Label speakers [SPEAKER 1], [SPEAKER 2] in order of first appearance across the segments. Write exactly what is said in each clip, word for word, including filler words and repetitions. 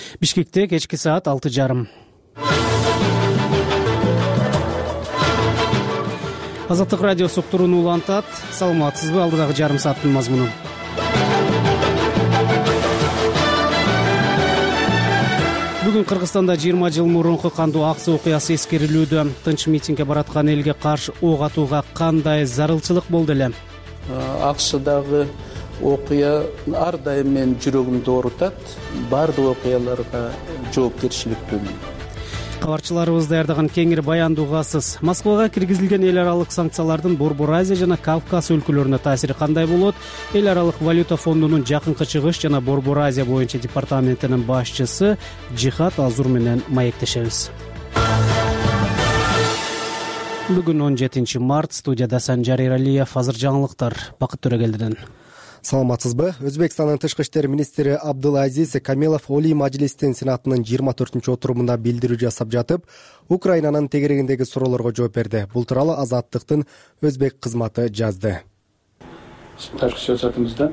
[SPEAKER 1] Бишкекте кечки саат алты жарым. Азаттык радиосу уктурууну улантат. Саламатсызбы? Алдыдагы жарым сааттын мазмуну. Бүгүн Кыргызстанда жыйырма жыл мурунку кандуу аксы окуясы эскерилүүдө. Тынч митингге бараткан элге каршы ок атууга кандай зарылчылык болду эле?
[SPEAKER 2] Акшдагы окуя ар дайым менин жүрөгүмдү оорутат. Бардык окуяларга жоопкерчиликтүүмүн.
[SPEAKER 1] Кабарчыларыбыз даярдаган кеңири баянды угасыз. Москвага киргизилген эл аралык санкциялардын Борбор Азия жана Кавказ өлкөлөрүнө таасири кандай болот? Эл аралык валюта фондунун жакынкы чыгыш жана Борбор Азия боюнча департаментинин башчысы Жихат Азур менен маектешебиз. Бүгүн он жетинчи март, студияда Санжар Эралиев. Азыр жаңылыктар Бакыт Төрөгелдиден.
[SPEAKER 3] Саламатсызбы? Өзбекстандын тышкы иштер министри Абдулазиз Камилов Олий Мажлистин Сенатынын жыйырма төртүнчү отурумунда билдирүү жасап жатып, Украинанын тегерегиндеги суроолорго жооп берди. Бул тууралуу Азаттыктын өзбек кызматы жазды.
[SPEAKER 2] Ташкы саясатыбызда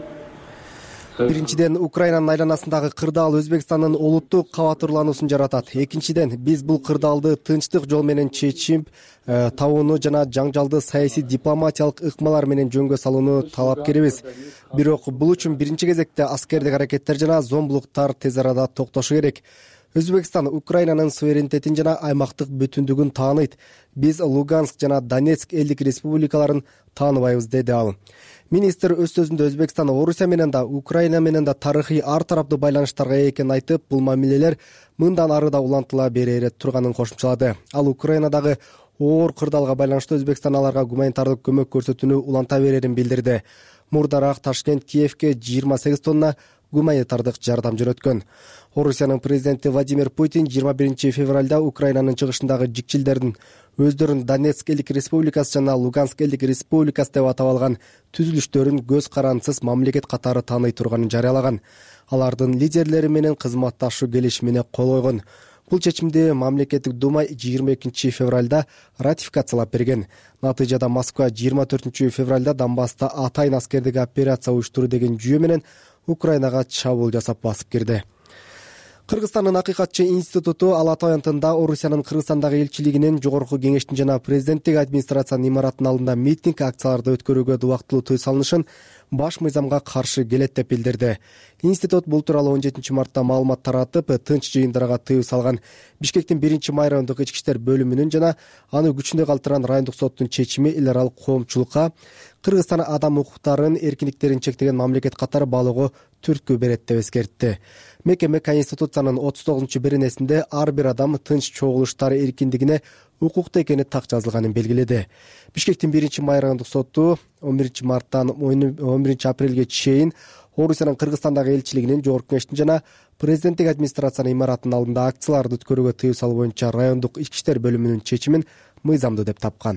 [SPEAKER 3] Биринчиден, Украинанын айланасындагы кырдаал Өзбекстандын олуттук кабатырлануусун жаратат. Экинчиден, биз бул кырдаалды тынчтык жол менен чечип табууну жана жаңжалды саясий дипломатиялык ыкмалар менен жөнгө салууну талап керебиз. Бирок бул үчүн биринчи кезекте аскердик аракеттер жана зомбулуктар тез арада токтошу керек. Өзбекстан Украинанын суверенитетин жана аймактык бүтүндүгүн тааныйт. Биз Луганск жана Донецк элдик республикаларын тааныбайбыз, деди ал. Министр өз сөзүндө Өзбекстан Орусия менен да, Украина менен да тарыхый ар тараптуу байланыштарга ээ экенин айтып, бул мамилелер мындан ары да улантыла берери турганын кошумчалады. Ал Украинадагы оор кырдаалга байланыштуу Өзбекстан аларга гуманитардык көмөк көрсөтүүнү уланта берерин билдирди. Мурдараак Ташкент Киевке жыйырма сегиз тонна гуманитардык жардам жөнөткөн. Орусиянын президенти Владимир Путин жыйырма биринчи февралда Украинанын чыгышындагы жикчилдердин өздөрүн Донецк элдик республикасы жана Луганск элдик республикасы деп атап алган түзүлүштөрүн көз карандысыз мамлекет катары тааный турганын жарыялаган. Алардын лидерлери менен кызматташуу келишимине кол койгон. Бул чечимди мамлекеттик дума жыйырма экинчи февралда ратификациялап берген. Натыйжада Москва жыйырма төртүнчү февралда Донбасста атайын аскердик операция уюштуруу деген жүйө менен Украинага чабуул жасап басып кирди. Кыргызстандын Акыйкатчы институту Ала-Тоо аянтында Орусиянын Кыргызстандагы элчилигинин, Жогорку Кеңештин жана президенттик администрациянын имаратынын алдында митинг акцияларды өткөрүүгө убактылуу тыюу салынышын баш мыйзамга каршы келет деп билдирди. Институт бул тууралуу он жетинчи мартта маалымат таратып, тынч жыйындарга тыюу салган. Бишкектин биринчи май райондук ички иштер бөлүмүнүн жана аны күчүндө калтырган райондук соттун чечими эл аралык коомчулукка Кыргызстан адам укуктарын, эркиндиктерин чектеген мамлекет катары баалоого түрткү берет деп эскертти. Мекеме Конституциянын отуз тогузунчу беренесинде ар бир адам тынч чогулуштар эркиндигине укуктуу экени так жазылганын белгиледи. Бишкектин биринчи май райондук соту он биринчи марттан он биринчи апрелге чейин Орусиянын Кыргызстандагы элчилигинин, Жогорку Кеңештин жана президенттик администрациянын имаратынын алдында акцияларды өткөрүүгө тыюу салуу боюнча райондук ички иштер бөлүмүнүн чечимин мыйзамдуу деп тапкан.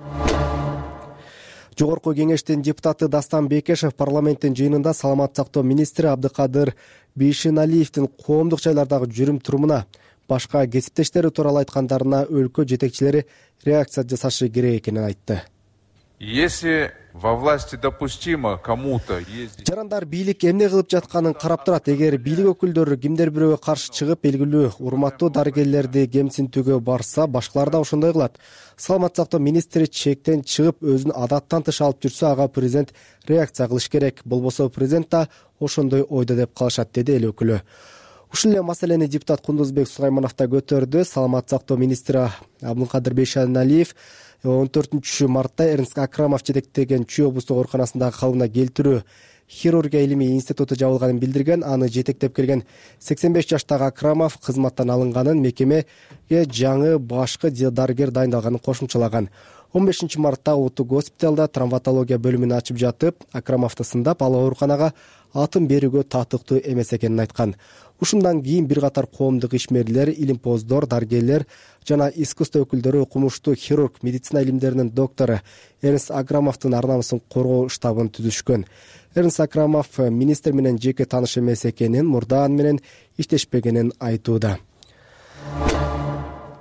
[SPEAKER 3] Жогорку Кеңештин депутаты Дастан Бекешев парламенттин жыйынында саламаттык сактоо министри Абдыкадыр Бишеналиевдин коомдук жайлардагы жүрүм турумуна, башка кесиптештери тууралуу айткандарына өлкө жетекчилери реакция жасашы керек экенин айтты.
[SPEAKER 4] Если во власти допустимо кому-то ездить...
[SPEAKER 3] Жарандар бийлик эмне кылып жатканын карап турат. Эгер бийлик өкүлдөрү кимдер бирөөгө каршы чыгып, белгилүү урматтуу дарыгерлерди кемсинтүүгө барса, башкалар да ошондой кылат. Саламаттык сактоо министри чектен чыгып, өзүн адаттан тыш алып жүрсө, ага президент реакция кылыш керек. Болбосо президент да ошондой ойдо деп калышат, деди эл өкүлү. Ушул эле маселени депутат Кундузбек Сулайманов да көтөрдү. Саламаттык сактоо министри Абдыкадыр Бишеналиев он төртүнчү мартта Эрнст Акрамов жетектеген Чүй облустук ооруканасындагы калыбына келтирүү хирургия илимий институту жабылганын билдирген. Аны жетектеп келген сексен беш жаштагы Акрамов кызматтан алынганын, мекемеге жаңы башкы дарыгер дайындалганын кошумчалаган. он бешинчи мартта улуттук госпиталда травматология бөлүмүн ачып жатып, Акрамовду сындап, ал ооруканага атын берүүгө татыктуу эмес экенин айткан. Ушундан кийин бир катар коомдук ишмерлер, илимпоздор, дарыгерлер жана искусство өкүлдөрү окумуштуу хирург, медицина илимдеринин доктору Эрнст Акрамовдун ар намысын коргоо штабын түзүшкөн. Эрнст Акрамов министр менен жеке тааныш эмес экенин, мурда аны менен иштешпегенин айтууда.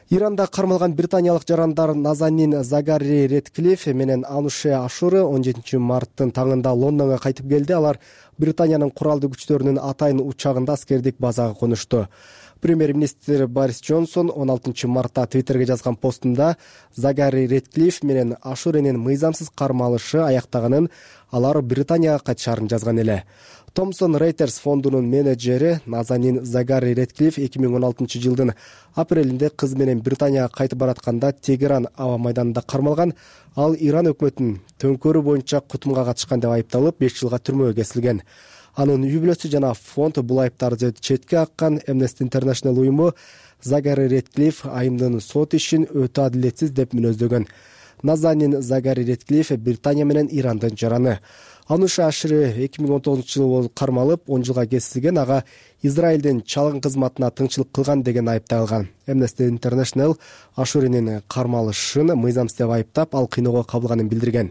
[SPEAKER 3] Иранда кармалган британиялык жарандар Назанин Загари Редклифф менен Ануше Ашури он жетинчи марттын таңында Лондонго кайтып келди. Алар Британиянын куралдуу күчтөрүнүн атайын учагында аскердик базага конушту. Премьер-министр Борис Джонсон он алтынчы мартта Твиттерге жазган постунда Загари Редклифф менен Ашуринин мыйзамсыз кармалышы аяктаганын, алар Британияга кайтышарын жазган эле. Thomson Reuters фондунун менеджери Назанин Загари Редклифф эки миң он алтынчы жылдын апрелинде кызы менен Британияга кайтып баратканда Тегеран аба майданында кармалган. Ал Иран өкмөтүнүн төңкөрүү боюнча кутумга катышкан деп айыпталып, беш жылга түрмөгө кесилген. Анын үй бүлөсү жана фонд бул айыптарды четке каккан. Amnesty International уюму Загари Редклифф айымдын сот ишин өтө адилетсиз деп мүнөздөгөн. Назанин Загари Редклифф Британия менен Ирандын жараны. Ануша Ашури эки миң он тогузунчу жылы кармалып, он жылга кесилген. Ага Израилдин чалгын кызматына тыңчылык кылган деген айыпталган. Amnesty International Ашуринин кармалышын мыйзамсыз деп айыптап, ал кыйноого кабылганын билдирген.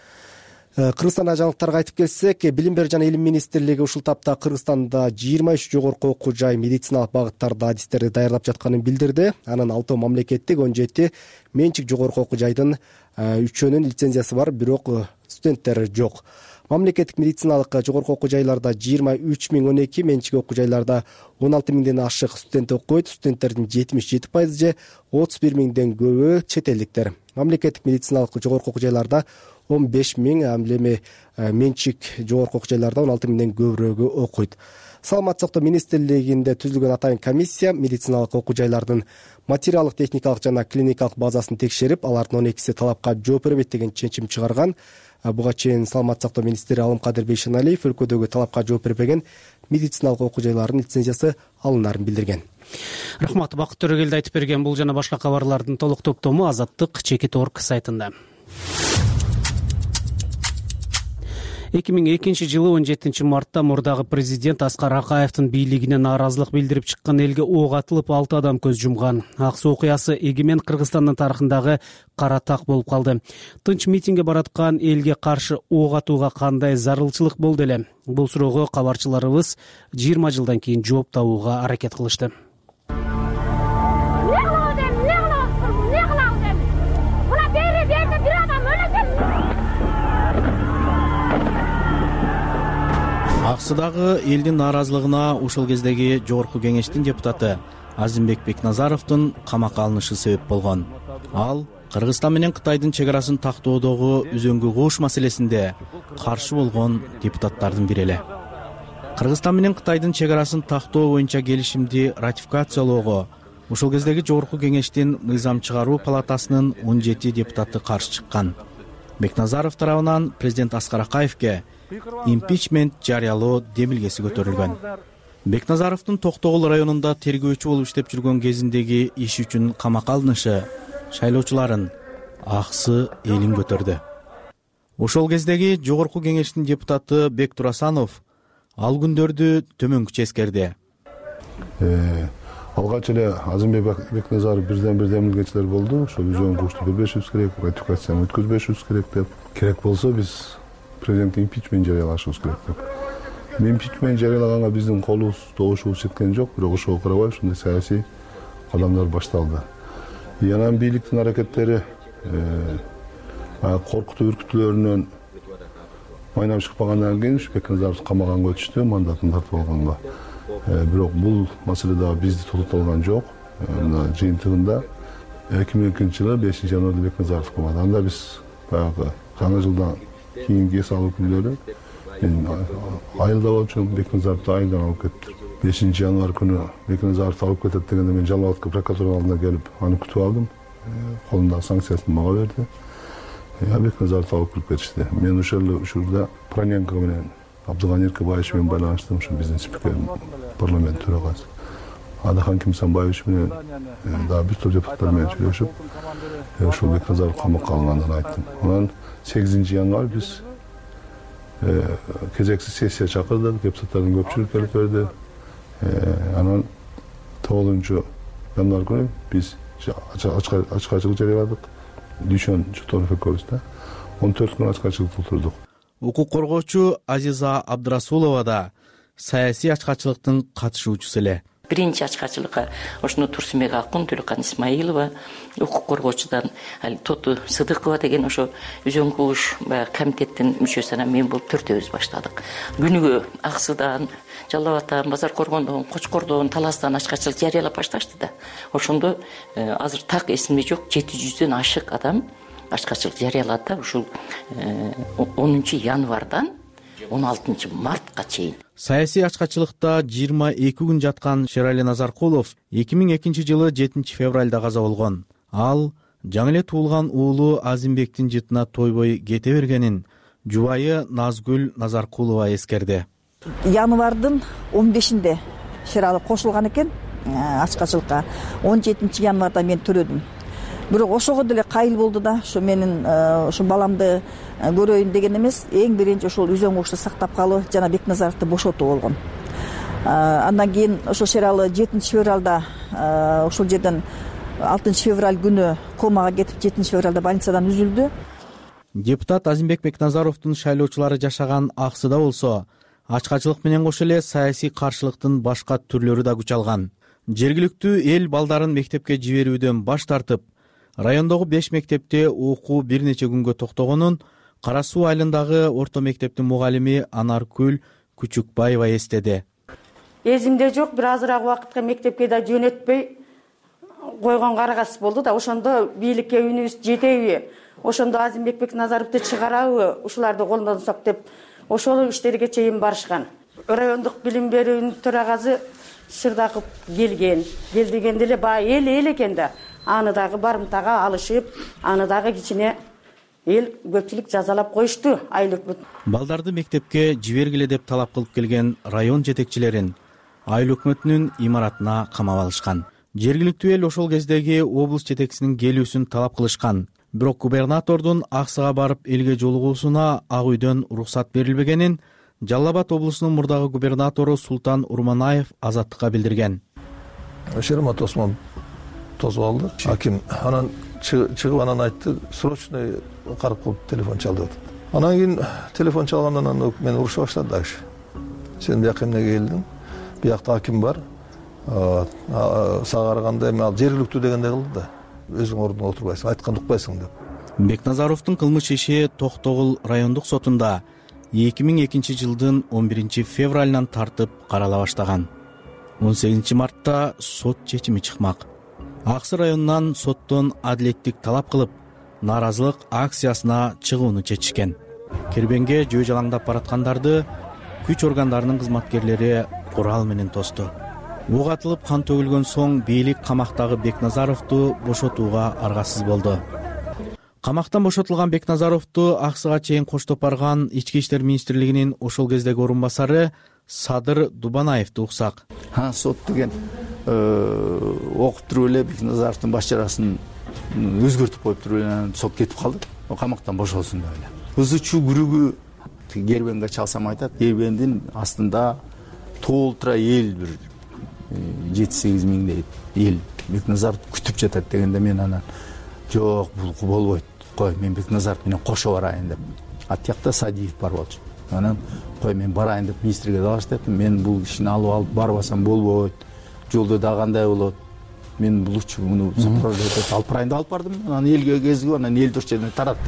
[SPEAKER 3] Кыргызстанда жаңылыктарга айтып келсек, Билим берүү жана илим министрлиги ушул тапта Кыргызстанда жыйырма үч жогорку окуу жай медициналык багыттарда адистерди даярдап жатканын билдирди. Анын алтоо мамлекеттик, он жети менчик жогорку окуу жайдын үчөөнүн лицензиясы бар, бирок студенттер жок. Мамлекеттик медициналык жогорку окуу жайларда жыйырма үч миң он эки, менчик окуу жайларда он алты миңден ашык студент окуйт. Студенттердин жетимиш жети пайызы же отуз бир миңден көбү чет элдиктер. Мамлекеттик медициналык жогорку окуу жайларда он беш миң, эми менчик жогорку окуу жайларда он алты миңден көбүрөөгү окуйт. Саламаттык сактоо министрлигинде түзүлгөн атайын комиссия медициналык окуу жайлардын материалдык, техникалык жана клиникалык базасын текшерип, алардын он экиси талапка жооп бербейт деген чечим чыгарган. Буга чейин Саламаттык сактоо министри Алымкадыр Бейшеналиев өлкөдөгү талапка жооп бербеген медициналык окуу жайлардын лицензиясы алынарын билдирген.
[SPEAKER 1] Рахмат, Бакыт Төрөгелди айтып берген. Бул жана башка кабарлардын толук топтому Азаттык чекит точка орг сайтында. эки миң экинчи жылы он жетинчи мартта мурдагы президент Аскар Акаевдин бийлигине нааразылык билдирип чыккан элге ок атылып, алты адам көз жумган. Ак суу окуясы эгемен Кыргызстандын тарыхындагы кара так болуп калды. Тынч митингге бараткан элге каршы ок атууга кандай зарылчылык болду эле? Бул суроого кабарчыларыбыз жыйырма жылдан кийин жооп табууга аракет кылышты.
[SPEAKER 5] Аксыдагы элдин нааразылыгына ушул кездеги жогорку кеңештин депутаты Азимбек Бекназаровдун камакка алынышы себеп болгон. Ал Кыргызстан менен Кытайдын чек арасын тактоодогу үзөңгү кууш маселесинде каршы болгон депутаттардын бири эле. Кыргызстан менен Кытайдын чек арасын тактоо боюнча келишимди ратификациялоого ушул кездеги жогорку кеңештин мыйзам чыгаруу палатасынын он жети депутаты каршы чыккан. Бекназаров тарабынан президент Аскар Акаевге импичмент жарыялоо демилгеси көтөрүлгөн. Бекназаровдун Токтогул районунда тергөөчү болуп иштеп жүргөн кезиндеги иш үчүн камакка алынышы шайлоочуларын, аксы элин көтөрдү. Ошол кездеги жогорку кеңештин депутаты Бек Турасанов ал күндөрдү төмөнкүчө эскерди.
[SPEAKER 6] Алгач эле Азимбек Бекназаров бирден бир демилгечилер болду. Ошол үзөң кушту бербешибиз керек, ратификацияны өткөзбөшүбүз керек деп. Керек болсо биз президент импичмент жарыялашыбыз керек деп. Импичмент жарыялаганга биздин колубуз, добушубуз жеткен жок, бирок ошого карабай ушундай саясий кадамдар башталды. Анан бийликтин аракеттери коркутуу үркүтүүлөрүнөн майнап чыкпагандан кийин Бекназаров камаганга өтүштү, мандатын тартып алганга. Бирок бул маселе дагы бизди токтото алган жок. Мына жыйынтыгында эки миң экинчи жылы бешинчи январда Бекназаров камады. Анда биз баягы жаңы жылдан кийинки эс алуу күндөрү мен айылда болчу Бекназаровду айылдан алып кеттим. бешинчи январь күнү Бекназаровду алып кетет дегенде мен Жалал Абад прокуратуранын алдына келип аны күтүп алдым. Колундагы санкциясын мага берди. Я Бекназаровду алып кирип кетишти. Мен ошол учурда Проненко менен Абдыган Эркебаевич менен байланыштым, ошо биздин спикер, парламент төрагасы. Адахан Кимсанбаевич менен дагы бир топ депутаттар менен сүйлөшүп, ошол Бекназаров камакка алынганын айттым. Анан сегизинчи январь биз кезексиз сессия чакырдык, депутаттардын көпчүлүгү келип берди. Анан тогузунчу январь күнү биз ачкачылык жарыяладык. Дүйшөн Чуторов экөөбүз да он төрт күн ачкачылыкта отурдук.
[SPEAKER 5] Укук коргоочу Азиза Абдрасулова да саясий ачкачылыктын катышуучусу эле.
[SPEAKER 7] биринчи ачкачылыкка ошону Турсунбек Акын, Төлөкан Исмаилова, укук коргоочудан ал Тоту Сыдыкова деген ошо өзөн кууш баягы комитеттин мүчөсү анан мен болуп төртөөбүз баштадык. Күнүгө Аксыдан, Жалал Абадтан, Базар Коргондон, Кочкордон, Таластан ачкачылык жарыялап башташты да. Ошондо азыр так эсимде жок, жети жүздөн ашык адам ачкачылык жарыялады да. Ушул онунчу январдан он алтынчы мартка чейин.
[SPEAKER 5] Саясий ачкачылыкта жыйырма эки күн жаткан Шерали Назаркулов эки миң экинчи жылы жетинчи февралда каза болгон. Ал жаңы эле туулган уулу Азимбектин жытына тойбой кете бергенин жубайы Назгүл Назаркулова эскерди.
[SPEAKER 8] Январдын он бешинде Шерали кошулган экен ачкачылыкка. он жетинчи январда мен төлөдүм. Бирок ошого деле кайыл болду да, ошо менин ошо баламды көрөйүн деген эмес, эң биринчи ошол үзөң кушту сактап калуу жана Бекназаровду бошотуу болгон. Андан кийин ошо Шерали жетинчи февралда ошол жерден алтынчы февраль күнү комага кетип, жетинчи февралда больницадан үзүлдү.
[SPEAKER 5] Депутат Азимбек Бекназаровдун шайлоочулары жашаган Аксыда болсо, ачкачылык менен кошо эле саясий каршылыктын башка түрлөрү да күч алган. Жергиликтүү эл балдарын мектепке жиберүүдөн баш тартып, райондогу беш мектепте окуу бир нече күнгө токтогонун Кара Суу айылындагы орто мектептин мугалими Анаркүл Күчүкбаева эстеди.
[SPEAKER 9] Эзимде жок, бир азыраак убакытка мектепке да жөнөтпөй койгон карагас болду да. Ошондо бийликке үнүбүз жетеби, ошондо Азимбек Бекназаровду чыгарабы, ушуларды колдон сок деп ошол иштерге чейин барышкан. Райондук билим берүүнүн төрагасы Шырдаков келген. Кел дегенде эле баягы эл эл экен да. Аны дагы барымтага алышып, аны дагы кичине эл көпчүлүк жазалап коюшту айыл өкмөт.
[SPEAKER 5] Балдарды мектепке жибергиле деп талап кылып келген район жетекчилерин айыл өкмөтүнүн имаратына камап алышкан. Жергиликтүү эл ошол кездеги облус жетекчисинин келүүсүн талап кылышкан. Бирок губернатордун Аксыга барып элге жолугуусуна Ак үйдөн уруксат берилбегенин Жалал Абад облусунун мурдагы губернатору Султан Урманаев Азаттыкка билдирген.
[SPEAKER 10] Шеремат Осмон тосуп алды. Аким анан чыгып анан айтты, срочный карып кылып телефон чалды деп. Анан кийин телефон чалгандан анан мен уруша баштады дагы. Сен бияка эмнеге келдиң? Биякта аким бар. Сага караганда эми ал жергиликтүү дегенде кылды да. Өзүң ордуңа отурбайсың, айтканды укпайсың деп.
[SPEAKER 5] Бекназаровдун кылмыш иши Токтогул райондук сотунда эки миң экинчи жылдын он биринчи февралынан тартып карала баштаган. он сегизинчи мартта сот чечими чыкмак. Аксы районунан соттон адилеттик талап кылып, нааразылык акциясына чыгууну чечишкен. Кербенге жөө жалаңдап бараткандарды күч органдарынын кызматкерлери курал менен тосту. Ук атылып кан төгүлгөн соң бийлик камактагы Бекназаровду бошотууга аргасыз болду. Камактан бошотулган Бекназаровду Аксыга чейин коштоп барган Ички иштер министрлигинин ошол кездеги орун басары Садыр Дубанаевди уксак.
[SPEAKER 11] Ha sot деген окуп туруп эле Бекназаровдун баш жарасын өзгөртүп коюп туруп эле сот кетип калды. Камактан бошолсун деп эле. Ызычуу күрүгү Кербенге чалсам айтат, Кербендин астында толтура эл бир жети сегиз миңдей эл Бекназаров күтүп жатат дегенде мен анан жок, бул болбойт. Кой, мен Бекназаров менен кошо барайын деп. Ат жакта Садиев бар болчу. Анан кой мен барайын деп министрге дагы айтып, мен бул кишини алып алып барбасам болбойт. Жолдо да кандай болот? Мен бул үчүн муну сопрождать алып барайын деп алып бардым. Анан элге кезип, анан эл ошол жерден тарат.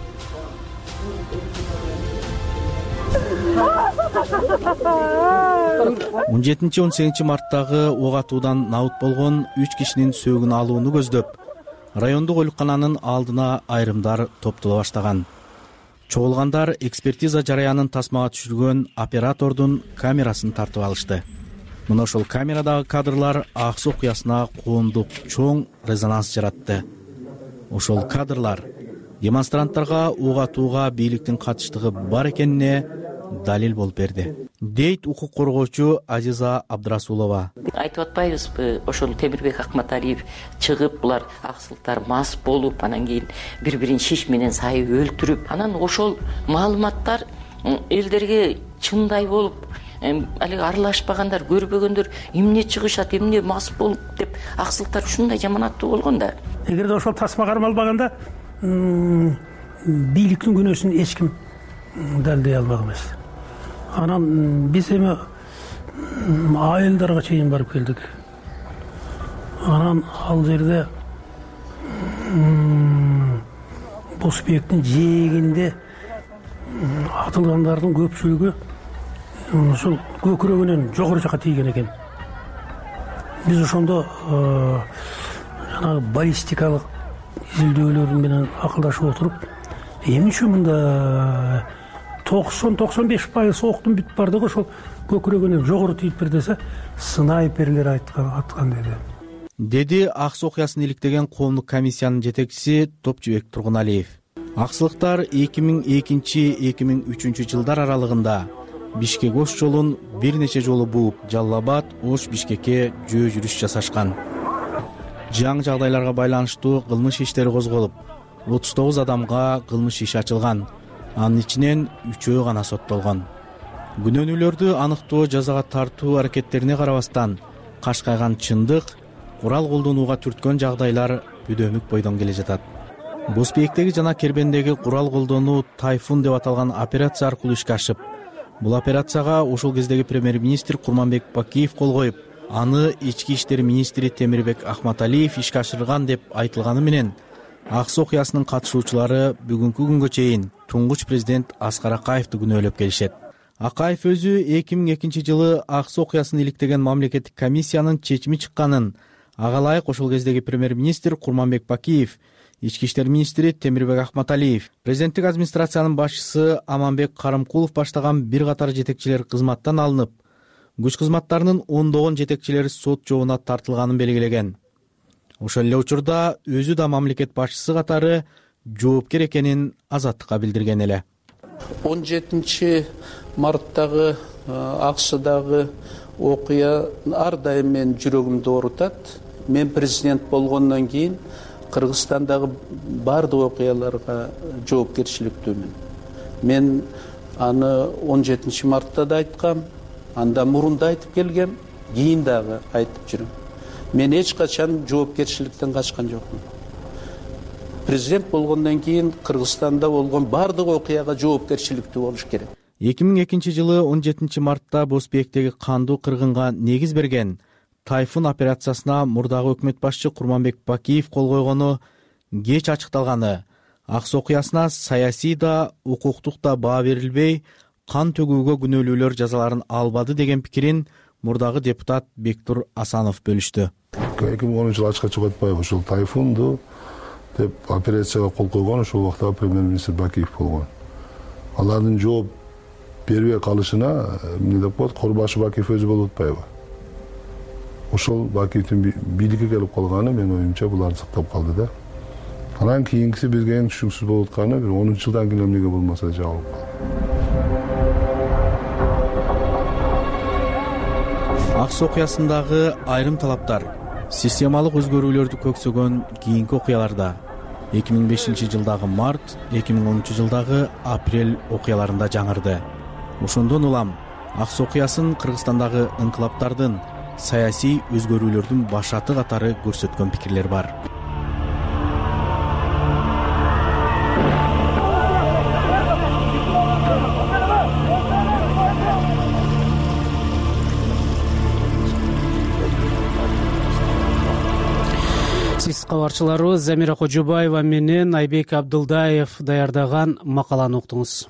[SPEAKER 5] он жетинчи он сегизинчи марттагы ок атуудан набыт болгон үч кишинин сөөгүн алууну көздөп, райондук оолукананын алдына айрымдар топтоло баштаган. Чогулгандар экспертиза жараянын тасмага түшүргөн оператордун камерасын тартып алышты. Мына ошол камерадагы кадрлар Аксы окуясына коомдук чоң резонанс жаратты. Ошол кадрлар демонстранттарга ок атууга бийликтин катыштыгы бар экенине далил болуп берди, дейт укук коргоочу Азиза Абдрасулова.
[SPEAKER 7] Айтып атпайбызбы, ошол Темирбек Акматалиев чыгып, булар аксылыктар мас болуп, анан кийин бири-бирин шиш менен сайып өлтүрүп, анан ошол маалыматтар элдерге чындай болуп, алиги аралашпагандар, көрбөгөндөр эмне чыгышат, эмне мас болуп деп аксылыктар ушундай жаманаттуу болгон да.
[SPEAKER 12] Эгерде ошол тасма кармалбаганда бийликтин күнөөсүн эч ким далилдей албак эмес. Анан биз эми айылдарга чейин барып келдик. Анан ал жерде Босбектин жээгинде атылгандардын көпчүлүгү ушул көкүрөгүнөн жогору жака тийген экен. Биз ошондо жанагы баллистикалык изилдөөлөр менен акылдашып отуруп, эмне үчүн мында токсон токсон беш пайыз октун бүт бардыгы ошол көкүрөгүнөн жогору тийиптир десе, снайперлер айткан аткан деди.
[SPEAKER 5] Деди Акс окуясын иликтеген коомдук комиссиянын жетекчиси Топчубек Тургуналиев. Аксылыктар эки миң экинчи — эки миң үчүнчү жылдар аралыгында Бишкек-Ош жолун бир нече жолу бууп, Жалал Абад, Ош, Бишкекке жөө жүрүш жасашкан. Жаң жагдайларга байланыштуу кылмыш иштери козголуп, отуз тогуз адамга кылмыш иши ачылган. Анын ичинен үчөө гана соттолгон. Күнөөнүүлөрдү аныктоо, жазага тартуу аракеттерине карабастан, кашкайган чындык, курал колдонууга түрткөн жагдайлар бүдөмүк бойдон келе жатат. Босбектеги жана Кербендеги курал колдонуу Тайфун деп аталган операция аркылуу ишке ашып, бул операцияга ошол кездеги премьер-министр Курманбек Бакиев кол коюп, аны ички иштер министри Темирбек Ахматалиев ишке ашырган деп айтылганы менен, Акс окуясынын катышуучулары бүгүнкү күнгө чейин туңгуч президент Аскар Акаевди күнөөлөп келишет. Акаев өзү эки миң экинчи жылы Акс окуясын иликтеген мамлекеттик комиссиянын чечими чыкканын, ага ылайык ошол кездеги премьер-министр Курманбек Бакиев, ички иштер министри Темирбек Ахматалиев, президенттик администрациянын башчысы Аманбек Карымкулов баштаган бир катар жетекчилер кызматтан алынып, күч кызматтарынын ондогон жетекчилери сот жообуна тартылганын белгилеген. Ошол эле учурда өзү да мамлекет башчысы катары жоопкер экенин Азаттыкка билдирген эле.
[SPEAKER 2] он жетинчи марттагы Аксыдагы окуя ар дайым менин жүрөгүмдү оорутат. Мен президент болгондон кийин Кыргызстандагы бардык окуяларга жоопкерчиликтүүмүн. Мен аны он жетинчи мартта да айткам, анда мурун да айтып келгем, кийин дагы айтып жүрөм. Мен эч качан жоопкерчиликтен качкан жокмун. Президент болгондон кийин Кыргызстанда болгон бардык окуяга жоопкерчиликтүү болуш керек.
[SPEAKER 5] эки миң экинчи жылы он жетинчи мартта Босбектеги кандуу кыргынга негиз берген Тайфун операциясына мурдагы өкмөт башчы Курманбек Бакиев кол койгону кеч ачыкталганы, Акс окуясына саясий да, укуктук да баа берилбей, кан төгүүгө күнөөлүүлөр жазаларын албады деген пикирин мурдагы депутат Бектур Асанов бөлүштү.
[SPEAKER 6] эки миң онунчу жылы ачыкка чыгып атпайбы, ушул Тайфунду деп операцияга кол койгон ошол убакта премьер-министр Бакиев болгон. Алардын жооп бербей калышына эмне деп коет, Корбашы Бакиев өзү болуп атпайбы. Ошол Бакиевдин бийликке келип калганы менин оюмча буларды сактап калды да. Анан кийинкиси бизге эң түшүнүксүз болуп атканы бир онунчу жылдан кийин эмнеге болмаса жабылып калды.
[SPEAKER 5] Акс окуясындагы айрым талаптар системалык өзгөрүүлөрдү көксөгөн кийинки окуяларда эки миң бешинчи жылдагы март, эки миң онунчу жылдагы апрель окуяларында жаңырды. Ошондон улам Акс окуясын Кыргызстандагы инкылаптардын, саясий өзгөрүүлөрдүн башаты катары көрсөткөн пикирлер бар.
[SPEAKER 1] Сиз кабарчыларыбыз Замира Кожобаева менен Айбек Абдылдаев даярдаган макаланы уктуңуз.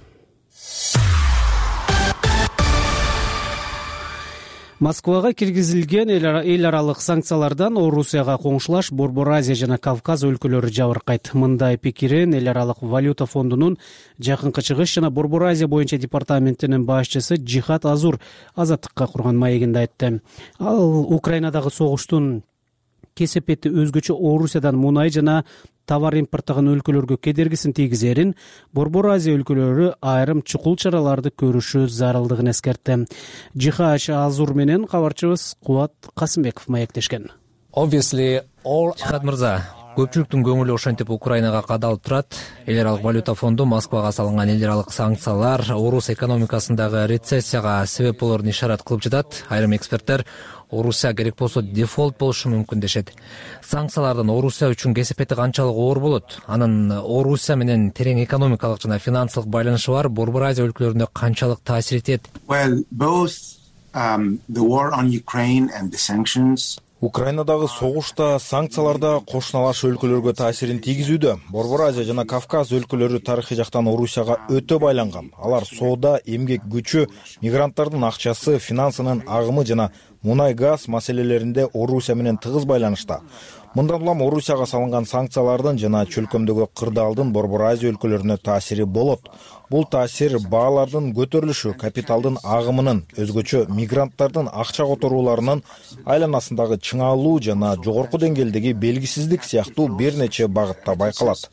[SPEAKER 1] Москвага киргизилген эл аралык санкциялардан Орусияга коңшулаш Борбор Азия жана Кавказ өлкөлөрү жабыркайт. Мындай пикирин эл аралык валюта фондунун Жакынкы Чыгыш жана Борбор Азия боюнча департаментинин башчысы Жихат Азур Азаттыкка курган маегинде айтты. Ал Украинадагы согуштун кесепети өзгөчө Орусиядан мунай жана товар импорттогон өлкөлөргө кедергисин тийгизерин, Борбор Азия өлкөлөрү айрым чукул чараларды көрүшү зарылдыгын эскертти. Жихат Азур менен кабарчыбыз Кубат Касымбеков маектешкен.
[SPEAKER 13] Жихат мырза, көпчүлүктүн көңүлү ошентип Украинага кадалып турат. Эл аралык валюта фонду Москвага салынган эл аралык санкциялар Орус экономикасындагы рецессияга себеп болорун ишарат кылып жатат. Айрым эксперттер Орусия керек болсо дефолт болушу мүмкүн дешет. Санкциялардын Орусия үчүн кесепети канчалык оор болот? Анын Орусия менен терең экономикалык жана финансылык байланышы бар Борбор Азия өлкөлөрүндө канчалык таасир этет?
[SPEAKER 14] Украинадагы согуш да, санкциялар да кошуналаш өлкөлөргө таасирин тийгизүүдө. Борбор Азия жана Кавказ өлкөлөрү тарыхый жактан Орусияга өтө байланган. Алар соода, эмгек күчү, мигранттардын акчасы, финансынын агымы жана мунай-газ маселелеринде Орусия менен тыгыз байланышта. Мындан улам Орусияга салынган санкциялардын жана чөлкөмдөгү кырдаалдын Борбор Азия өлкөлөрүнө таасири болот. Бул таасир баалардын көтөрүлүшү, капиталдын агымынын, өзгөчө мигранттардын акча которууларынын айланасындагы чыңалуу жана жогорку деңгээлдеги белгисиздик сыяктуу бир нече багытта байкалат.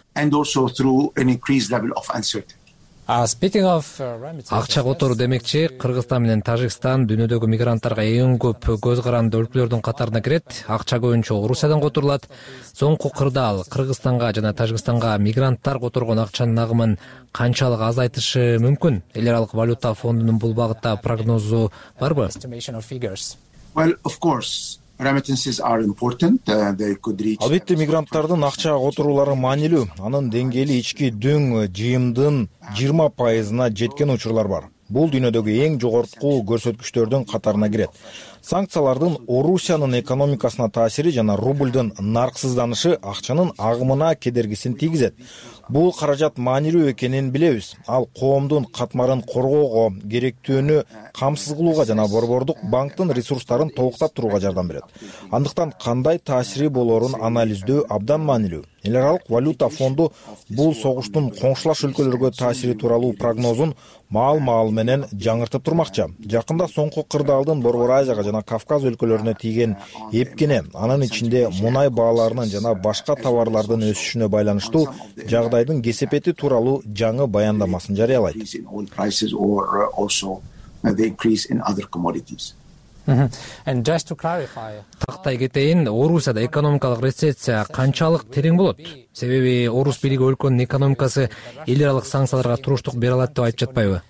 [SPEAKER 13] Акча которуу демекчи, Кыргызстан менен Тажикстан дүйнөдөгү мигранттарга эң көп көз каранды өлкөлөрдүн катарына кирет. Акча көбүнчө Орусиядан которулат. Соңку кырдаал Кыргызстанга жана Тажикстанга мигранттар которгон акчанын агымын канчалык азайтышы мүмкүн? Эл аралык валюта фондунун бул багытта прогнозу барбы?
[SPEAKER 14] Албетте мигранттардын акча которуулары маанилүү. Анын деңгээли ички дөң жыйымдын жыйырма пайызына жеткен учурлар бар. Бул дүйнөдөгү эң жогорку көрсөткүчтөрдүн катарына кирет. Санкциялардын Орусиянын экономикасына таасири жана рубльдын нарксызданышы акчанын агымына кедергисин тийгизет. Бул каражат маанилүү экенин билебиз. Ал коомдун катмарын коргоого, керектүүнү камсыз кылууга жана борбордук банктын ресурстарын толуктап турууга жардам берет. Андыктан кандай таасири болоорун анализдөө абдан маанилүү. Эл аралык валюта фонду бул согуштун коңшулаш өлкөлөргө таасири тууралуу прогнозун маал-маал менен жаңыртып турмакчы. Жакында соңку кырдаалдын Борбор Азияга жана Кавказ өлкөлөрүнө тийген эпкине, анын ичинде мунай бааларынын жана башка товарлардын өсүшүнө байланыштуу жагдайдын кесепети тууралуу жаңы баяндамасын жарыялайт.
[SPEAKER 13] Тактай кетейин, Орусияда экономикалык рецессия канчалык терең болот? Себеби Орус бийлиги өлкөнүн экономикасы эл аралык санкцияларга туруштук бере алат деп айтып жатпайбы?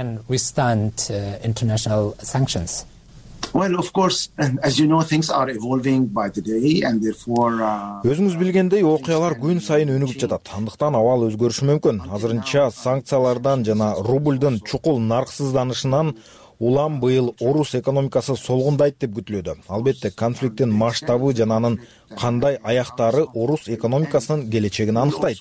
[SPEAKER 14] Өзүңүз билгендей, окуялар күн сайын өнүгүп жатат. Андыктан абал өзгөрүшү мүмкүн. Азырынча санкциялардан жана рубльдын чукул нарксызданышынан улам быйыл Орус экономикасы солгундайт деп күтүлүүдө. Албетте, конфликттин масштабы жана анын кандай аяктары Орус экономикасынын келечегин аныктайт.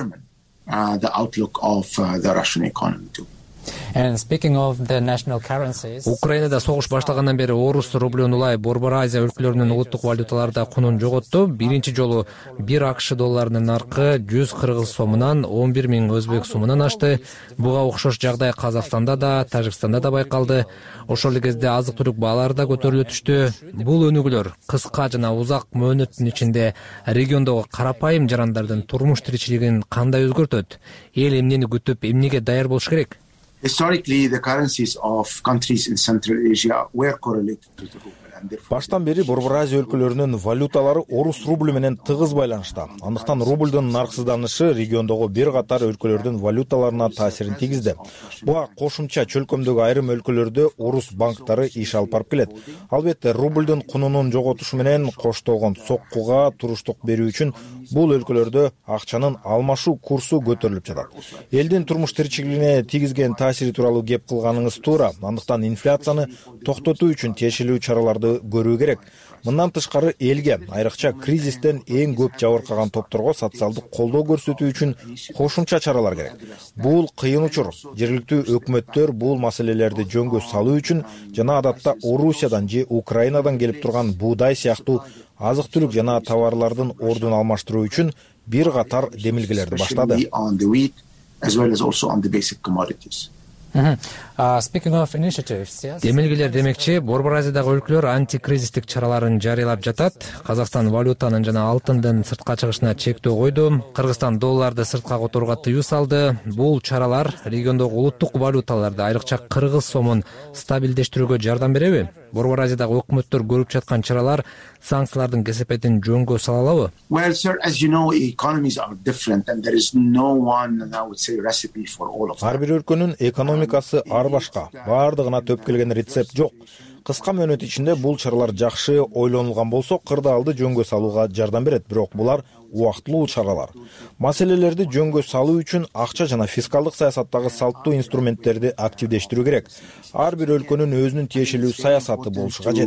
[SPEAKER 13] Украинада согуш башталгандан бери Орус рублён улай Борбор Азия өлкөлөрүнүн улуттук валюталарда кунун жоготту. Биринчи жолу бир АКШ долларынын наркы жүз кыргыз сомунан он бир миң өзбек сомунан ашты. Буга окшош жагдай Казакстанда да, Тажикстанда да байкалды. Ошол эле кезде азык-түлүк баалары да көтөрүлө түштү. Бул өнүгүүлөр кыска жана узак мөөнөттүн ичинде региондогу карапайым жарандардын турмуш тиричилигин кандай өзгөртөт? Эл эмнени күтүп, эмнеге даяр болуш керек?
[SPEAKER 15] Historically, the currencies of countries in Central Asia were correlated to the ruble.
[SPEAKER 14] Баштан бери Борбор Азия өлкөлөрүнүн валюталары Орус рубль менен тыгыз байланышта. Андыктан рубльдын нарксызданышы региондогу бир катар өлкөлөрдүн валюталарына таасирин тийгизди. Буга кошумча чөлкөмдөгү айрым өлкөлөрдө Орус банктары иш алып барып келет. Албетте, рубльдын кунунун жоготушу менен коштолгон соккуга туруштук берүү үчүн бул өлкөлөрдө акчанын алмашуу курсу көтөрүлүп жатат. Элдин турмуш тиричилигине тийгизген таасири тууралуу кеп кылганыңыз туура. Андыктан инфляцияны токтотуу үчүн тиешелүү чараларды көрүү керек. Мындан тышкары элге, айрыкча кризистен эң көп жабыркаган топторго социалдык колдоо көрсөтүү үчүн кошумча чаралар керек. Бул кыйын учур. Жергиликтүү өкмөттөр бул маселелерди жөнгө салуу үчүн жана адатта Орусиядан же Украинадан келип турган буудай сыяктуу азык-түлүк жана товарлардын ордун алмаштыруу үчүн бир катар демилгелерди баштады.
[SPEAKER 13] Демилгелер демекчи, Борбор Азиядагы өлкөлөр антикризистик чараларын жарыялап жатат. Казакстан валютанын жана алтындын сыртка чыгышына чектөө койду. Кыргызстан долларды сыртка которууга тыюу салды. Бул чаралар региондогу улуттук валюталарды, айрыкча кыргыз сомун стабилдештирүүгө жардам береби? Борбор Азиядагы өкмөттөр көрүп жаткан чаралар санкциялардын кесепетин жөнгө сала алабы?
[SPEAKER 15] Well, sir, as you know, economies are different and there is no one, I would say, recipe for all of them.
[SPEAKER 14] Ар бир өлкөнүн экономикасы ар башка, баардыгына төп келген рецепт жок. Кыска мөөнөт ичинде бул чаралар жакшы ойлонулган болсо, кырдаалды жөнгө салууга жардам берет, бирок булар убактылуу чаралар. Маселелерди жөнгө салуу үчүн акча жана фискалдык саясаттагы салттуу инструменттерди активдештирүү керек. Ар бир өлкөнүн өзүнүн тиешелүү саясаты болушу кажет.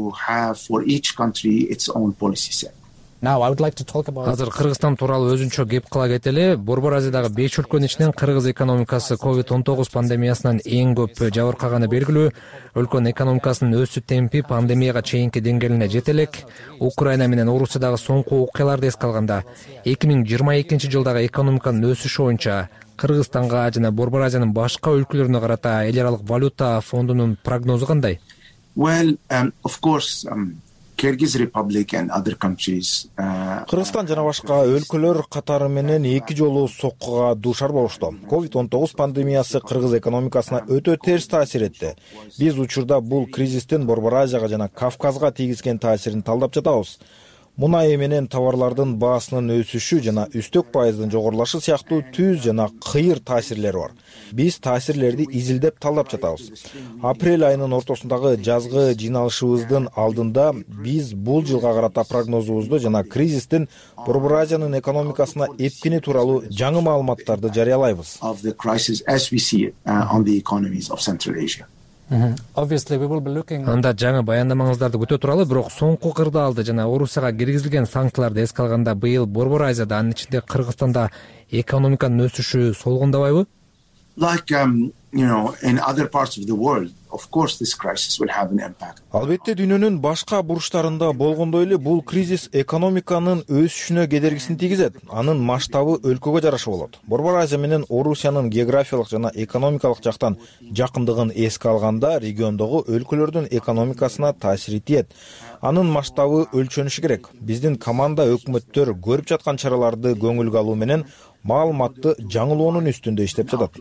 [SPEAKER 13] Азыр Кыргызстан тууралуу өзүнчө кеп кыла кетели. Борбор Азиядагы беш өлкөнүн ичинен Кыргыз экономикасы ковид он тогуз пандемиясынан эң көп жабыркаганы белгилүү. Өлкөнүн экономикасынын өсүү темпи пандемияга чейинки деңгээлине жете элек. Украина менен Орусиядагы соңку окуяларды эске алганда, эки миң жыйырма экинчи жылдагы экономиканын өсүшү боюнча Кыргызстанга жана Борбор Азиянын башка өлкөлөрүнө карата эл аралык валюта фондунун прогнозу кандай?
[SPEAKER 15] Well, um, of course, um... Kyrgyz Republic and other countries.
[SPEAKER 14] Кыргызстан жана башка өлкөлөр катары менен эки жолу соккуга дуушар болушту. ковид он тогуз пандемиясы кыргыз экономикасына өтө терс таасир этти. Биз учурда бул кризистин Борбор Азияга жана Кавказга тийгизген таасирин талдап жатабыз. Мунай менен товарлардын баасынын өсүшү жана үстөк пайыздын жогорулашы сыяктуу түз жана кыйыр таасирлери бар. Биз таасирлерди изилдеп талдап жатабыз. Апрель айынын ортосундагы жазгы жыйналышыбыздын алдында биз бул жылга карата прогнозубузду жана кризистин Борбор Азиянын экономикасына эпкини тууралуу жаңы маалыматтарды жарыялайбыз.
[SPEAKER 13] Анда жаңы баяндамаңыздарды күтө туралы, бирок соңку кырдаалды жана Орусияга киргизилген санкцияларды эске алганда быйыл Борбор Азияда, анын ичинде Кыргызстанда экономиканын өсүшү солгундабайбы?
[SPEAKER 15] Like um, you know, in other parts of the world, of course this crisis will have an impact.
[SPEAKER 14] Албетте дүйнөнүн башка бурчтарында болгондой эле бул кризис экономиканын өсүшүнө кедергисин тийгизет. Анын масштабы өлкөгө жараша болот. Борбор Азия менен Орусиянын географиялык жана экономикалык жактан жакындыгын эске алганда региондогу өлкөлөрдүн экономикасына таасири тиет. Анын масштабы өлчөнүшү керек. Биздин команда өкмөттөр көрүп жаткан чараларды көңүлгө алуу менен маалыматты жаңылоонун үстүндө иштеп жатат.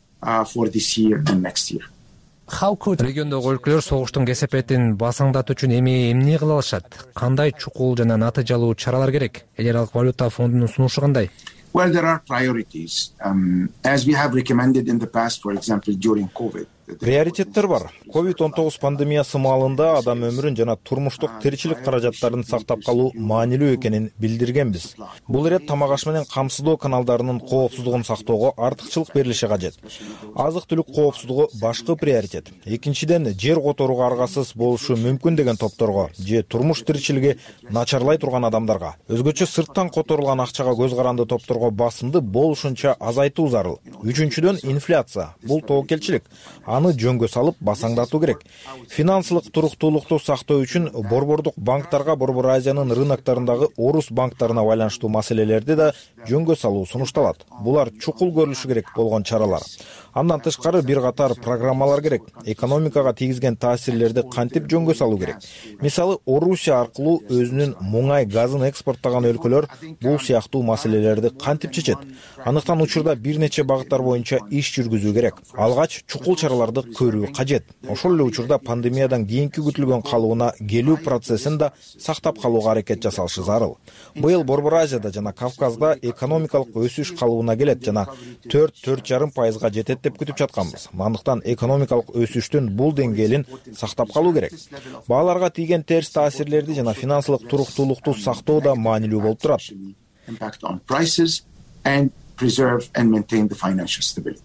[SPEAKER 15] For this year and next year.
[SPEAKER 13] Региондогу өлкөлөр согуштун кесепетин басаңдатуу үчүн эми эмне кыла алышат? Кандай чукул жана натыйжалуу чаралар керек? Эл аралык валюта фондунун сунушу кандай?
[SPEAKER 15] Well, there are priorities. Um, as we have recommended in the past, for example, during COVID.
[SPEAKER 14] Приоритеттер бар. ковид он тогуз пандемиясы маалында адам өмүрүн жана турмуштук тиричилик каражаттарын сактап калуу маанилүү экенин билдиргенбиз. Бул ирет тамак аш менен камсыздоо каналдарынын коопсуздугун сактоого артыкчылык берилиши кажет. Азык-түлүк коопсуздугу башкы приоритет. Экинчиден, жер которууга аргасыз болушу мүмкүн деген топторго же турмуш тиричилиги начарлай турган адамдарга, өзгөчө сырттан которулган акчага көз каранды топторго басымды болушунча азайтуу зарыл. Үчүнчүдөн, инфляция. Бул тобокелчилик. Аны жөнгө салып басаңдатуу керек. Финансылык туруктуулукту сактоо үчүн борбордук банктарга Борбор Азиянын рыноктарындагы орус банктарына байланыштуу маселелерди да жөнгө салуу сунушталат. Булар чукул көрүлүшү керек болгон чаралар. Андан тышкары бир катар программалар керек. Экономикага тийгизген таасирлерди кантип жөнгө салуу керек. Мисалы, Орусия аркылуу өзүнүн муңай газын экспорттогон өлкөлөр бул сыяктуу маселелерди кантип чечет? Андыктан учурда бир нече багыттар боюнча иш жүргүзүү керек. Алгач чукул чараларды көрүү кажет. Ошол эле учурда пандемиядан кийинки күтүлгөн калыбына келүү процессин да сактап калууга аракет жасалышы зарыл. Быйыл Борбор Азияда жана Кавказда экономикалык өсүш калыбына келет жана төрт төрт жарым пайызга жетет деп күтүп жатканбыз. Андыктан экономикалык өсүштүн бул деңгээлин сактап калуу керек. Бааларга тийген терс таасирлерди жана финансылык туруктуулукту сактоо да маанилүү болуп турат.
[SPEAKER 15] Impact on prices and preserve and maintain the financial stability.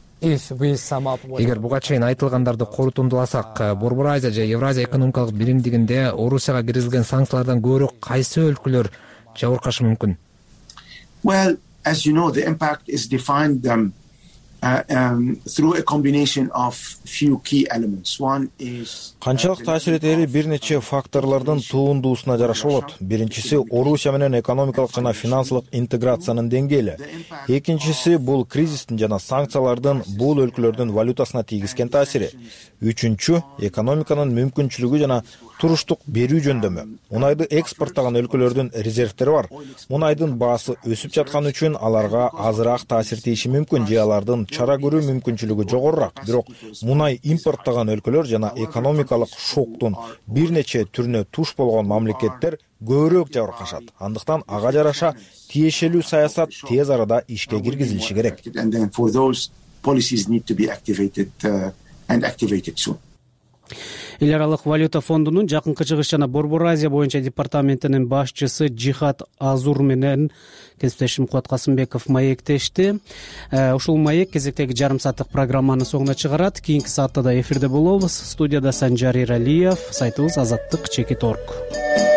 [SPEAKER 13] Эгер буга чейин айтылгандарды корутундуласак, Борбор Азия же Евразия экономикалык биримдигинде Орусияга киргизилген санкциялардан көбүрөөк кайсы өлкөлөр жабыркашы мүмкүн?
[SPEAKER 15] Well, as you know, the impact is defined um, uh, um, through a combination of few key elements. One is
[SPEAKER 14] Канчалык таасир этери бир нече факторлордун туундуусуна жараша болот. Биринчиси Орусия менен экономикалык жана финансылык интеграциянын деңгээли. Экинчиси бул кризистин жана санкциялардын бул өлкөлөрдүн валютасына тийгизген таасири. Үчүнчү экономиканын мүмкүнчүлүгү жана туруштук берүү жөндөмү. Мунайды экспорттогон өлкөлөрдүн резервтери бар. Мунайдын баасы өсүп жаткан үчүн аларга азыраак таасир тийиши мүмкүн же алардын чара көрүү мүмкүнчүлүгү жогорураак. Бирок мунай импорттогон өлкөлөр жана экономикалык шоктун бир нече түрүнө туш болгон мамлекеттер көбүрөөк жабыркашат. Андыктан ага жараша тиешелүү саясат тез арада ишке киргизилиши керек.
[SPEAKER 15] And then for those policies need to be activated uh, and activated soon.
[SPEAKER 1] эл аралык валюта фондунун Жакынкы Чыгыш жана Борбор Азия боюнча департаментинин башчысы Жихат Азур менен кесиптешим Кубат Касымбеков маектешти. Ушул маек кезектеги жарым сааттык программанын соңуна чыгарат. Кийинки саатта да эфирде болобуз. Студияда Санжар Иралиев, сайтыбыз азаттык чекит точка орг.